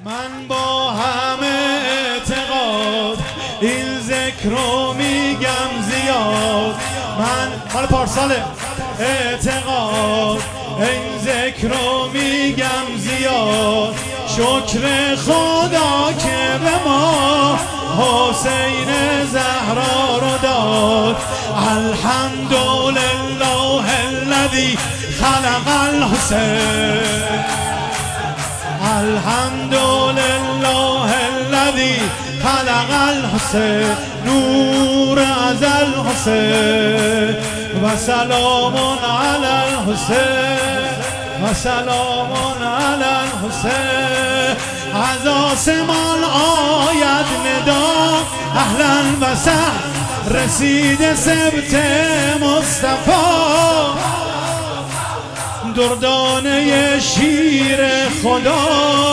من با همه اعتقاد این ذکر رو میگم زیاد، من مال پارساله اعتقاد این ذکر رو میگم زیاد. شکر خدا که به ما حسین زهرا رو داد. الحمدلله الذی خلق الحسین، الحمدلله الذی خلق الحسین، نور از الحسین و سلام علی الحسین و سلام علی الحسین. از آسمان آید ندا اهلا و سهلا، رسید سبت مصطفی، دردانه شیر خدا.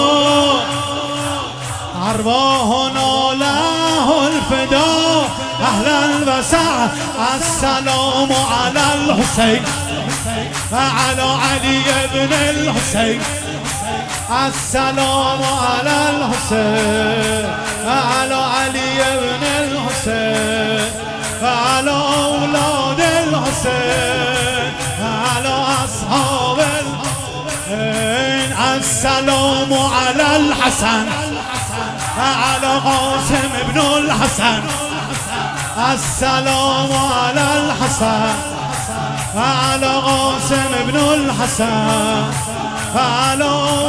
ارواحنا له الفدا، اهلا و سهلا، السلام علی الحسین و علی علی ابن الحسین، السلام علی الحسین و علی علی ابن الحسین و علی اولاد الحسین و علی اصحاب الحسین. السلام علی الحسن و علی قاسم ابن الحسن، السلام علی الحسن و علی قاسم ابن الحسن و علی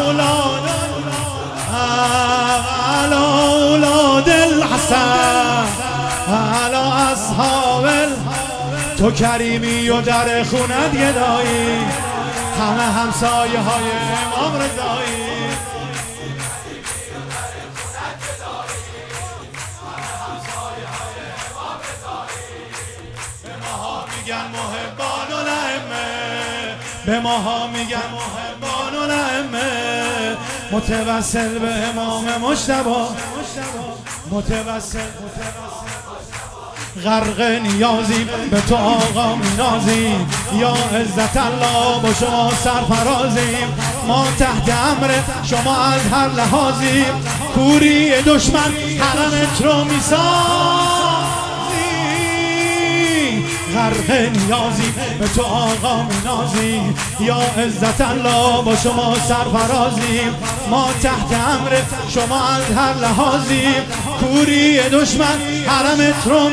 اولاد الحسن و علی اصحاب. تو کریمی و در خونت گدایی، همه همسایه های امام رضایی. میگن محبان الائمه، به ماها میگن محبان الائمه. متوسل به امام مجتبی، متوسل غرق نیازیم به تو آقا مینازیم. یا عزت الله با شما سرفرازیم، ما تحت امر شما از هر لحاظیم. کوری دشمن حرمت رو میسازیم، غرق نیازیم به تو آقا مینازیم. یا عزت الله با شما سرفرازیم، ما تحت امر شما از هر لحاظیم. کوری دشمن حرمت رو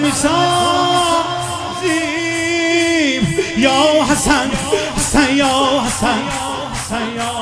میسازیم. یا حسن حسن یا حسن حسن یا